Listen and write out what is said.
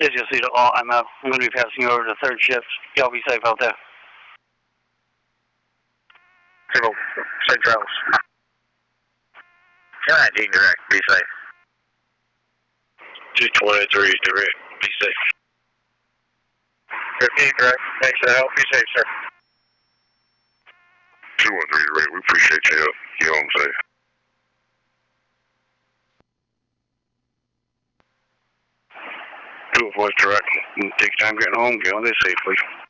This is Cedar Law. I'm going to be passing you over to third shift. Y'all be safe out there. Signal, safe travels. 19 direct, be safe. 223 direct, be safe. 15 direct, thanks for the help, be safe, sir. 213 direct, we appreciate your help. You home safe. 2 voice direct, take your time getting home, get on this safely.